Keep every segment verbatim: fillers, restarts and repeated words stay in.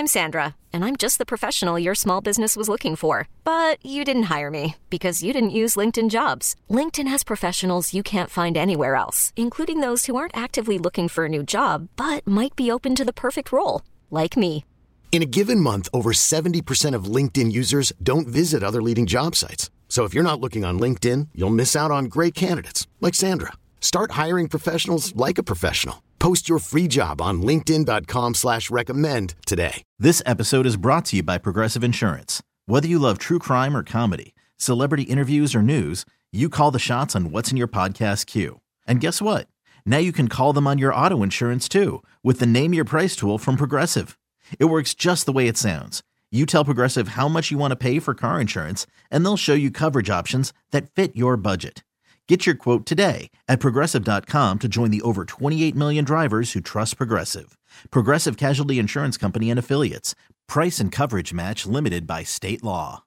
I'm Sandra, and I'm just the professional your small business was looking for. But you didn't hire me because you didn't use LinkedIn Jobs. LinkedIn has professionals you can't find anywhere else, including those who aren't actively looking for a new job, but might be open to the perfect role, like me. In a given month, over seventy percent of LinkedIn users don't visit other leading job sites. So if you're not looking on LinkedIn, you'll miss out on great candidates like Sandra. Start hiring professionals like a professional. Post your free job on linkedin.com slash recommend today. This episode is brought to you by Progressive Insurance. Whether you love true crime or comedy, celebrity interviews or news, you call the shots on what's in your podcast queue. And guess what? Now you can call them on your auto insurance too with the Name Your Price tool from Progressive. It works just the way it sounds. You tell Progressive how much you want to pay for car insurance, and they'll show you coverage options that fit your budget. Get your quote today at Progressive dot com to join the over twenty-eight million drivers who trust Progressive. Progressive Casualty Insurance Company and Affiliates. Price and coverage match limited by state law.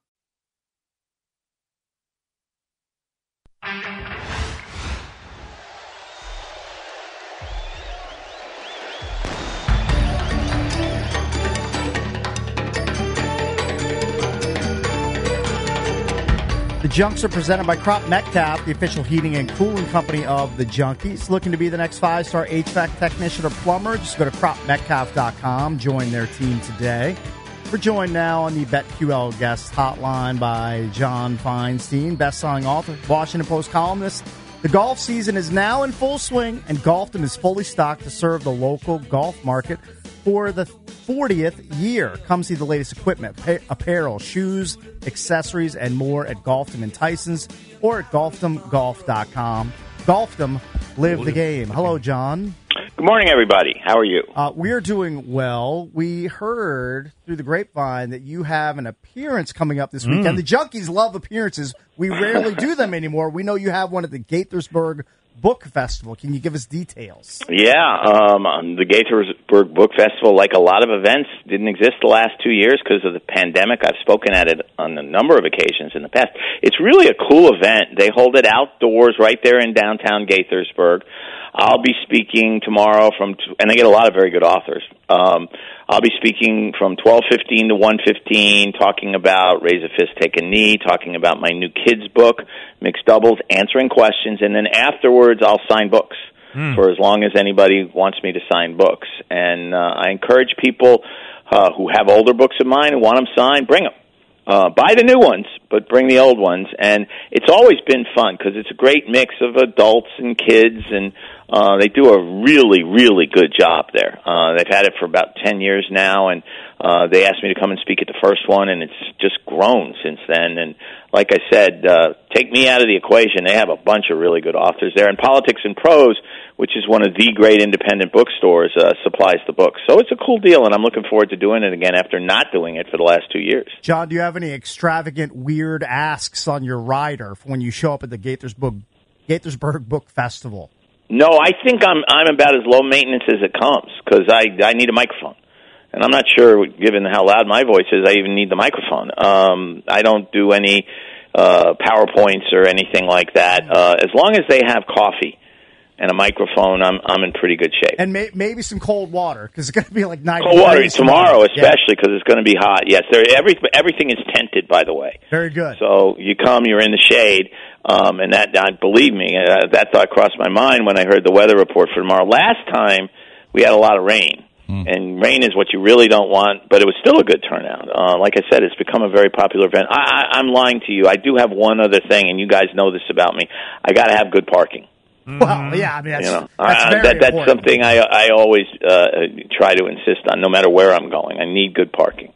The Junks are presented by Crop Metcalf, the official heating and cooling company of the Junkies. Looking to be the next five-star H V A C technician or plumber? Just go to crop metcalf dot com. Join their team today. We're joined now on the BetQL guest hotline by John Feinstein, best-selling author, Washington Post columnist. The golf season is now in full swing, and Golfdom is fully stocked to serve the local golf market for the fortieth year. Come see the latest equipment, pa- apparel, shoes, accessories, and more at Golfdom and Tyson's or at golfdom golf dot com. Golfdom, live the game. Hello, John. Good morning, everybody. How are you? Uh, we're doing well. We heard through the grapevine that you have an appearance coming up this Mm. weekend. The Junkies love appearances. We rarely do them anymore. We know you have one at the Gaithersburg Book Festival. Can you give us details? Yeah, um, the Gaithersburg Book Festival, like a lot of events, didn't exist the last two years because of the pandemic. I've spoken at it on a number of occasions in the past. It's really a cool event. They hold it outdoors right there in downtown Gaithersburg. I'll be speaking tomorrow from, and they get a lot of very good authors. Um, I'll be speaking from twelve fifteen to one fifteen, talking about Raise a Fist, Take a Knee, talking about my new kids' book, Mixed Doubles, answering questions, and then afterwards I'll sign books mm. for as long as anybody wants me to sign books. And uh, I encourage people uh, who have older books of mine and want them signed, bring them. Uh, buy the new ones, but bring the old ones. And it's always been fun because it's a great mix of adults and kids, and uh, they do a really, really good job there. Uh, they've had it for about ten years now, and uh, they asked me to come and speak at the first one, and it's just grown since then. And like I said, uh, take me out of the equation. They have a bunch of really good authors there. And Politics and Prose, which is one of the great independent bookstores, uh, supplies the books. So it's a cool deal, and I'm looking forward to doing it again after not doing it for the last two years. John, do you have any extravagant, weird asks on your rider for when you show up at the Gaithersburg, Gaithersburg Book Festival? No, I think I'm I'm about as low maintenance as it comes because I, I need a microphone. And I'm not sure, given how loud my voice is, I even need the microphone. Um, I don't do any uh, PowerPoints or anything like that. Uh, as long as they have coffee and a microphone, I'm I'm in pretty good shape. And may, maybe some cold water, because it's going to be like ninety cold water degrees tomorrow, especially because yeah. it's going to be hot. Yes, there, every, everything is tented, by the way. Very good. So you come, you're in the shade, um, and that, uh, believe me, uh, that thought crossed my mind when I heard the weather report for tomorrow. Last time, we had a lot of rain. Mm. And rain is what you really don't want, but it was still a good turnout. Uh, like I said, it's become a very popular event. I, I, I'm lying to you. I do have one other thing, and you guys know this about me. I got to have good parking. Well, yeah, I mean, that's, you know, that's uh, very that, That's important. something I, I always uh, try to insist on, no matter where I'm going. I need good parking.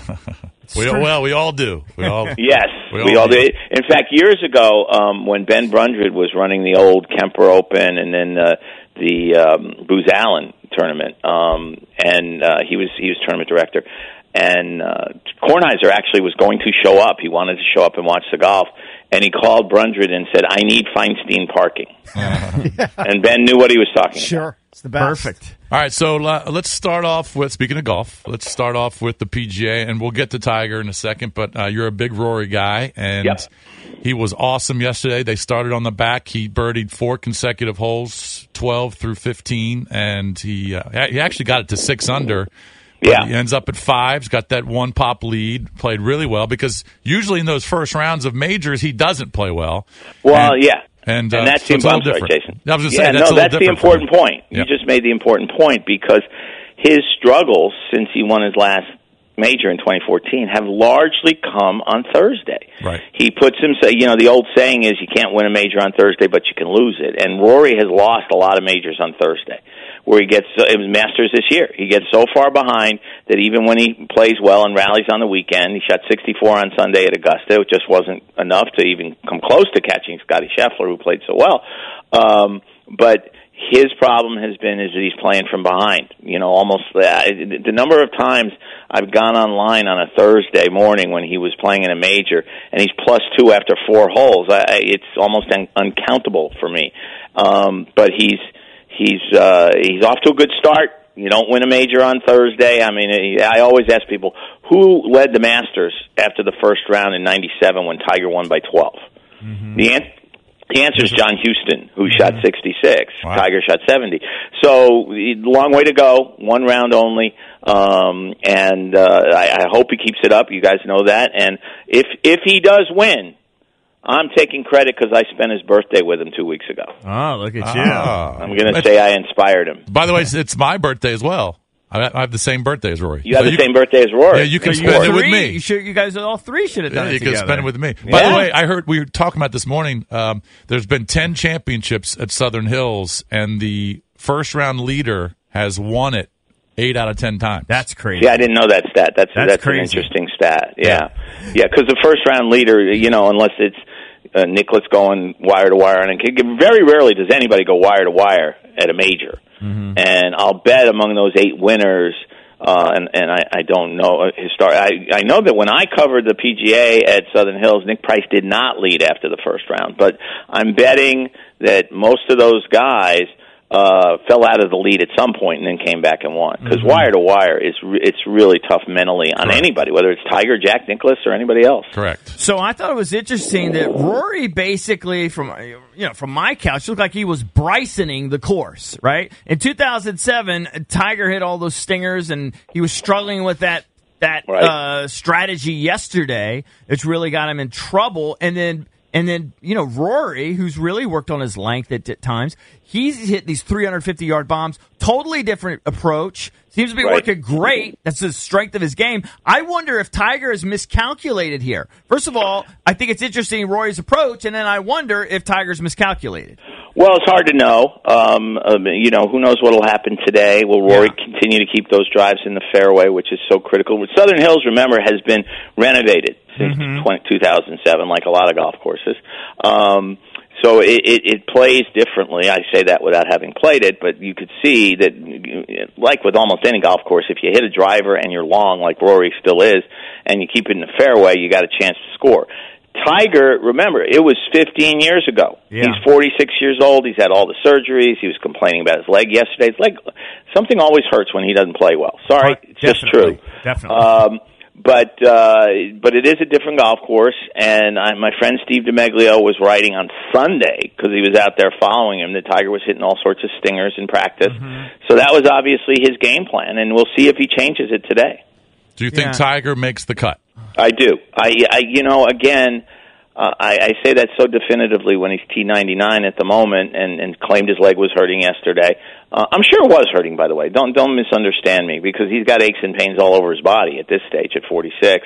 we all, well, we all do. We all, yes, we all, we all do. do. In fact, years ago, um, when Ben Brundred was running the old Kemper Open and then uh, the um, Booz Allen tournament, um, and uh, he was he was tournament director, and uh, Kornheiser actually was going to show up. He wanted to show up and watch the golf. And he called Brundred and said, I need Feinstein parking. yeah. And Ben knew what he was talking sure. about. It's the best. Perfect. All right, so uh, let's start off with, speaking of golf, let's start off with the P G A, and we'll get to Tiger in a second, but uh, you're a big Rory guy, and yep. he was awesome yesterday. They started on the back. He birdied four consecutive holes, twelve through fifteen, and he uh, he actually got it to six under But Yeah. he ends up at fives, got that one pop lead, played really well because usually in those first rounds of majors, he doesn't play well. Well, and, yeah. And, uh, and that's so the it's a little I'm sorry, different. Jason. I was just yeah, saying, that's no, a little that's the different for important him. point. Yep. You just made the important point because his struggles since he won his last major in twenty fourteen have largely come on Thursday. Right. He puts himself, you know, the old saying is you can't win a major on Thursday, but you can lose it. And Rory has lost a lot of majors on Thursday, where he gets, it was Masters this year, he gets so far behind that even when he plays well and rallies on the weekend, he shot sixty-four on Sunday at Augusta, it just wasn't enough to even come close to catching Scotty Scheffler, who played so well. Um, but his problem has been is that he's playing from behind. You know, almost uh, the number of times I've gone online on a Thursday morning when he was playing in a major, and he's plus two after four holes. I, it's almost un- uncountable for me. Um, but he's he's uh, he's off to a good start. You don't win a major on Thursday. I mean, I always ask people who led the Masters after the first round in ninety-seven when Tiger won by twelve. Mm-hmm. The answer. The answer is John Houston, who mm-hmm. shot sixty-six. Wow. Tiger shot seventy. So, long way to go. One round only. Um, and uh, I, I hope he keeps it up. You guys know that. And if if he does win, I'm taking credit because I spent his birthday with him two weeks ago. Oh, look at you. Ah. I'm going to say I inspired him. By the way, it's my birthday as well. I have the same birthday as Rory. You have so the you, same birthday as Rory. Yeah, you can so spend you it with three, me. You, should, you guys all three should have done yeah, it you together. can spend it with me. Yeah. By the way, I heard we were talking about this morning. Um, there's been ten championships at Southern Hills, and the first round leader has won it eight out of ten times. That's crazy. Yeah, I didn't know that stat. That's that's, that's crazy. an interesting stat. Yeah, yeah, because the first round leader, you know, unless it's uh, Nicklaus going wire to wire, and very rarely does anybody go wire to wire at a major. Mm-hmm. And I'll bet among those eight winners. Uh, and, and I, I don't know histor- I, I know that when I covered the P G A at Southern Hills, Nick Price did not lead after the first round. But I'm betting that most of those guys uh, fell out of the lead at some point and then came back and won. Because mm-hmm. wire to wire is re- it's really tough mentally on Correct. Anybody, whether it's Tiger, Jack Nicklaus, or anybody else. Correct. So I thought it was interesting that Rory basically, from you know, from my couch, looked like he was Brysoning the course, right? In two thousand seven, Tiger hit all those stingers, and he was struggling with that that right. uh, strategy yesterday. It's really got him in trouble, and then. And then, you know, Rory, who's really worked on his length at, at times, he's hit these three hundred fifty yard bombs. Totally different approach. Seems to be right. working great. That's the strength of his game. I wonder if Tiger is miscalculated here. First of all, I think it's interesting Rory's approach, and then I wonder if Tiger's miscalculated. Well, it's hard to know. Um, um, you know, who knows what will happen today? Will Rory yeah. continue to keep those drives in the fairway, which is so critical? Southern Hills, remember, has been renovated since mm-hmm. two thousand seven, like a lot of golf courses. Um, so it, it, it plays differently. I say that without having played it, but you could see that, like with almost any golf course, if you hit a driver and you're long, like Rory still is, and you keep it in the fairway, you got a chance to score. Tiger, remember, it was fifteen years ago. Yeah. He's forty-six years old. He's had all the surgeries. He was complaining about his leg yesterday. His leg, something always hurts when he doesn't play well. Sorry, it's Definitely. just true. Definitely. Um, but uh, but it is a different golf course, and I, my friend Steve DeMeglio was writing on Sunday because he was out there following him that Tiger was hitting all sorts of stingers in practice. Mm-hmm. So that was obviously his game plan, and we'll see if he changes it today. Do you think Yeah. Tiger makes the cut? I do. I, I you know, again, uh, I, I say that so definitively when he's T ninety-nine at the moment and, and claimed his leg was hurting yesterday. Uh, I'm sure it was hurting, by the way. Don't don't misunderstand me, because he's got aches and pains all over his body at this stage at forty-six.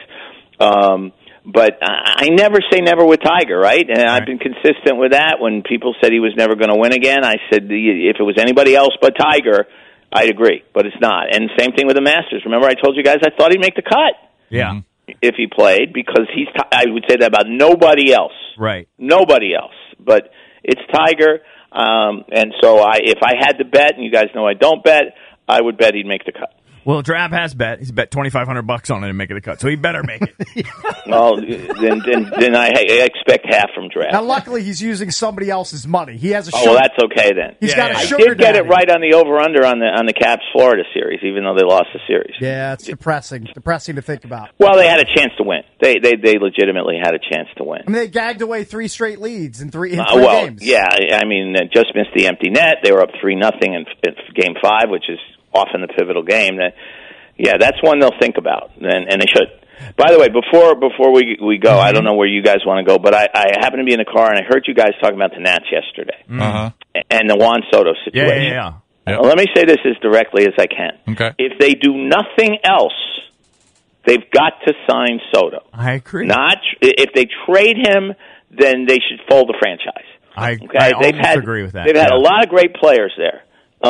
Um, but I, I never say never with Tiger, right? And right. I've been consistent with that. When people said he was never going to win again, I said if it was anybody else but Tiger, I'd agree. But it's not. And same thing with the Masters. Remember I told you guys I thought he'd make the cut. Yeah. If he played, because he's, t- I would say that about nobody else. Right. Nobody else. But it's Tiger, um, and so I, if I had to bet, and you guys know I don't bet, I would bet he'd make the cut. Well, Drab has bet. He's bet twenty-five hundred bucks on it and make it a cut, so he better make it. Well, then, then, then I, I expect half from Drab. Now, luckily, he's using somebody else's money. He has a. Oh, sugar, well, that's okay then. He's Yeah, got yeah. a I sugar did get daddy. it right on the over-under on the on the Caps Florida series, even though they lost the series. Yeah, it's depressing. Depressing to think about. Well, they had a chance to win. They they they legitimately had a chance to win. I mean, they gagged away three straight leads in three, in Uh, three well, games. yeah, I mean, uh, just missed the empty net. They were up three nothing in, in game five, which is often the pivotal game. That Yeah, that's one they'll think about, and, and they should. By the way, before before we we go, I don't know where you guys want to go, but I, I happen to be in the car, and I heard you guys talking about the Nats yesterday Uh-huh. and the Juan Soto situation. Yeah, yeah, yeah. Yep. Let me say this as directly as I can. Okay. If they do nothing else, they've got to sign Soto. I agree. Not if they trade him, then they should fold the franchise. I, Okay? I they've almost had, agree with that. They've had yeah. a lot of great players there.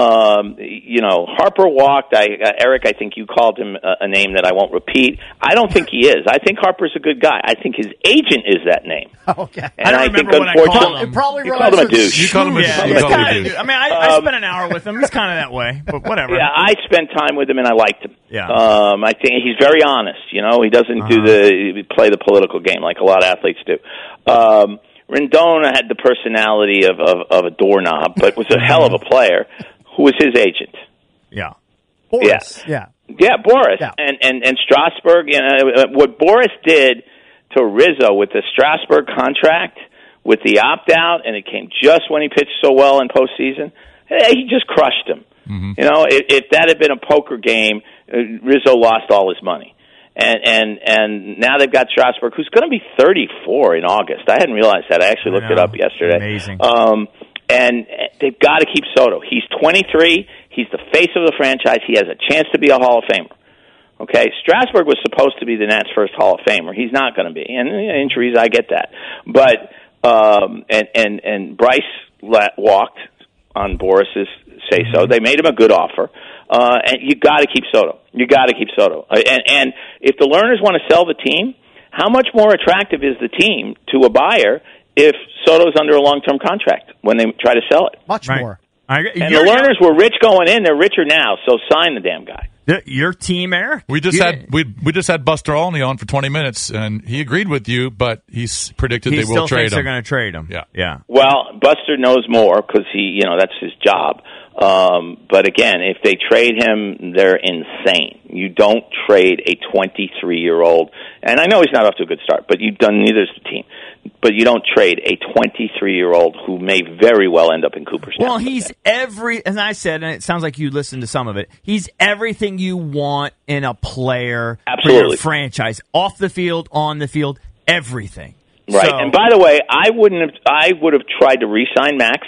Um, you know, Harper walked. I, uh, Eric, I think you called him a, a name that I won't repeat. I don't think he is. I think Harper's a good guy. I think his agent is that name. Okay. And I I, don't think, remember when I called unfortunately, It probably you called him a relates to- douche. You called him a, Yeah, you he's called him a kinda, dude. I mean, I, I Um, spent an hour with him. He's kind of that way, but whatever. Yeah, I spent time with him and I liked him. Yeah. Um, I think he's very honest. You know, he doesn't Uh-huh. do the play the political game like a lot of athletes do. Um, Rendon had the personality of, of, of a doorknob, but was a hell of a player. Who was his agent? Yeah. Boris. Yeah. Yeah, Boris. Yeah. And, and, and Strasburg, you know, what Boris did to Rizzo with the Strasburg contract, with the opt-out, and it came just when he pitched so well in postseason, hey, he just crushed him. Mm-hmm. You know, if, if that had been a poker game, uh, Rizzo lost all his money. And, and, and now they've got Strasburg, who's going to be thirty-four in August. I hadn't realized that. I actually looked I it know. up yesterday. Amazing. Um, and they've got to keep Soto. He's twenty-three. He's the face of the franchise. He has a chance to be a Hall of Famer. Okay, Strasburg was supposed to be the Nats' first Hall of Famer. He's not going to be, and you know, injuries, I get that. But um, and and and Bryce la- walked on Boris's say so. They made him a good offer, uh, and you got to keep Soto. You got to keep Soto. Uh, and and if the Lerners want to sell the team, how much more attractive is the team to a buyer if Soto's under a long-term contract when they try to sell it? Much Right. more. I, And your, the Lerners were rich going in; they're richer now. So sign the damn guy. your team, Eric. We just You- had we we just had Buster Olney on for twenty minutes, and he agreed with you, but he's predicted He they still will trade thinks they're him. going to trade him. Yeah. Yeah. Well, Buster knows more because he, you know, that's his job. Um, but again, if they trade him, they're insane. You don't trade a twenty-three-year-old, and I know he's not off to a good start, but you've done neither's the team. But you don't trade a twenty-three-year-old who may very well end up in Cooperstown. Well, he's every, as I said, and it sounds like you listened to some of it. He's everything you want in a player for Absolutely. your franchise, off the field, on the field, everything. Right. So- And by the way, I wouldn't have. I would have tried to re-sign Max.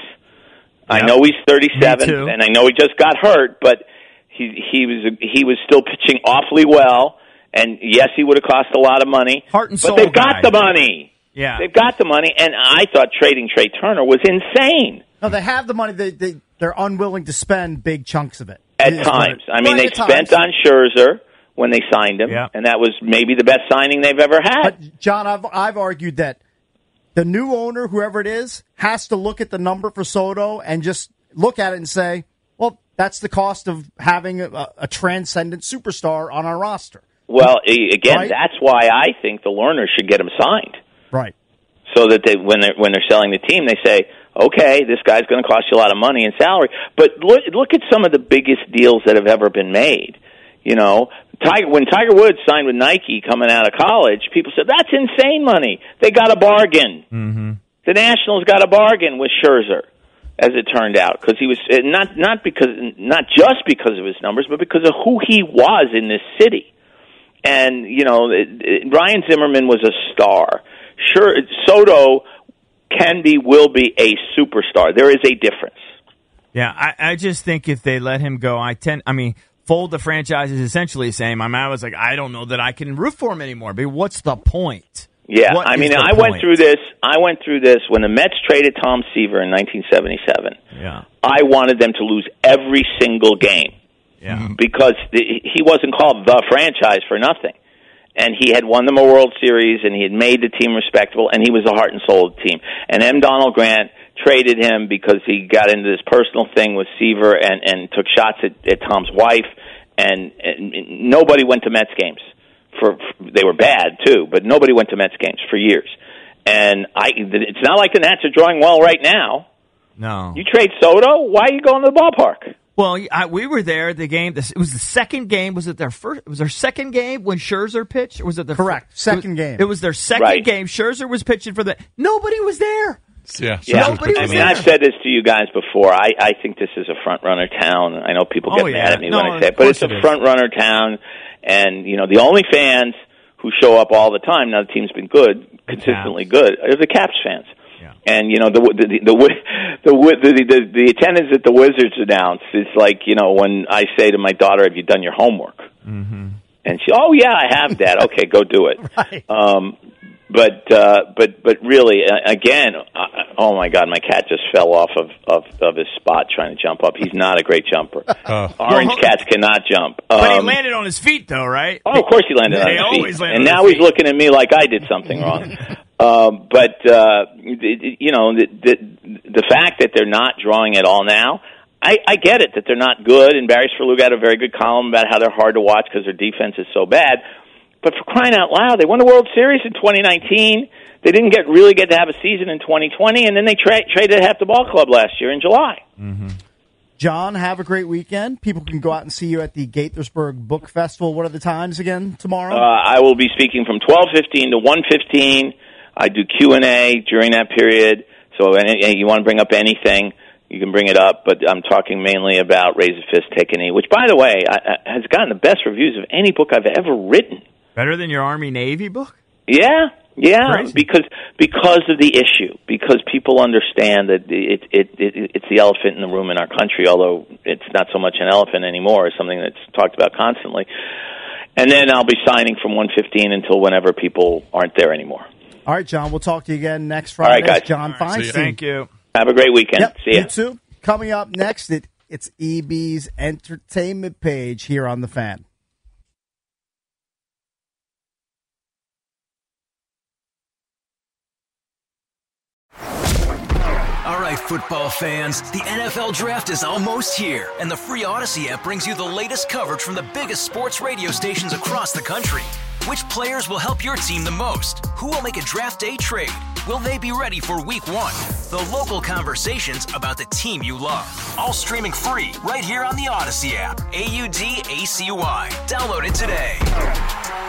I Yep. know he's thirty-seven, Me too. and I know he just got hurt, but he he was he was still pitching awfully well. And yes, he would have cost a lot of money. Heart and but soul they've got guy. the money. Yeah. They've got the money, and I thought trading Trey Turner was insane No, they have the money. They, they, they're unwilling to spend big chunks of it. at Is what times. it- I mean, Right, they at spent times. on Scherzer when they signed him, Yeah. and that was maybe the best signing they've ever had. But, John, I've, I've argued that the new owner, whoever it is, has to look at the number for Soto and just look at it and say, well, that's the cost of having a, a transcendent superstar on our roster. Well, a- again, Right. that's why I think the Lerners should get him signed. Right. So that they, when they're when they're selling the team, they say, "Okay, this guy's going to cost you a lot of money in salary." But look, look at some of the biggest deals that have ever been made. You know, Tiger when Tiger Woods signed with Nike coming out of college, people said that's insane money. They got a bargain. Mm-hmm. The Nationals got a bargain with Scherzer, as it turned out, because he was not not because not just because of his numbers, but because of who he was in this city. And you know, it, it, Ryan Zimmerman was a star. Sure, Soto can be, will be a superstar. There is a difference. Yeah, I, I just think if they let him go, I tend, I mean, fold the franchise is essentially the same. I mean, I was like, I don't know that I can root for him anymore. But what's the point? Yeah, What I is mean, the I point? went through this. I went through this when the Mets traded Tom Seaver in nineteen seventy-seven. Yeah, I wanted them to lose every single game yeah. because the, he wasn't called the franchise for nothing. And he had won them a World Series, and he had made the team respectable, and he was the heart and soul of the team. And M. Donald Grant traded him because he got into this personal thing with Seaver and, and took shots at, at Tom's wife, and, and nobody went to Mets games. For, for they were bad too, but nobody went to Mets games for years. And I, it's not like the Nats are drawing well right now. No. You trade Soto, why are you going to the ballpark? Well, I, we were there. The game. This, it was the second game. Was it their first? Was their second game when Scherzer pitched? Or was it their Correct. fir- Second it was, game. It was their second Right. game. Scherzer was pitching for the. Nobody was there. Yeah, yeah. Nobody I was mean, there. I've said this to you guys before. I, I think this is a front runner town. I know people get Oh, yeah. mad at me No, when I say of it, but course it's it a is. front runner town. And, you know, the only fans who show up all the time, now the team's been good, consistently good, are the Caps fans. Yeah. And, you know, the the the, the, the, the, the, the attendance at the Wizards announce is like, you know, when I say to my daughter, have you done your homework? Mm-hmm. And she, oh, yeah, I have, Dad. Okay, go do it. Right. Um, but, uh, but, but really, uh, again, uh, oh, my God, my cat just fell off of, of, of his spot trying to jump up. He's not a great jumper. Uh, Orange well, cats cannot jump. But he Um, landed on his feet, though, right? Oh, of course he landed They on his always feet. land And on now their he's feet. looking at me like I did something wrong. um, but, uh, you know, the, the, the fact that they're not drawing at all now, I, I get it that they're not good, and Barry Svrluga had a very good column about how they're hard to watch because their defense is so bad. But for crying out loud, they won the World Series in twenty nineteen. They didn't get really get to have a season in twenty twenty, and then they tra- traded half the ball club last year in July. Mm-hmm. John, have a great weekend. People can go out and see you at the Gaithersburg Book Festival. What are the times again tomorrow? Uh, I will be speaking from twelve fifteen to one fifteen. I do Q and A during that period. So any, you want to bring up anything, you can bring it up. But I'm talking mainly about Raise a Fist, Take a Knee, which, by the way, I, I, has gotten the best reviews of any book I've ever written. Better than your Army-Navy book? Yeah, yeah, Crazy. because because of the issue, because people understand that it, it it it's the elephant in the room in our country, although it's not so much an elephant anymore, it's something that's talked about constantly. And then I'll be signing from one fifteen until whenever people aren't there anymore. All right, John, we'll talk to you again next All Friday. right, guys. John All right, see Feinstein. you. Thank you. Have a great weekend. Yep, See ya. you too. Coming up next, it, it's E B's entertainment page here on The Fan. All right, football fans, the N F L Draft is almost here, and the free Odyssey app brings you the latest coverage from the biggest sports radio stations across the country. Which players will help your team the most? Who will make a draft day trade? Will they be ready for week one? The local conversations about the team you love. All streaming free right here on the Odyssey app. A U D A C Y. Download it today.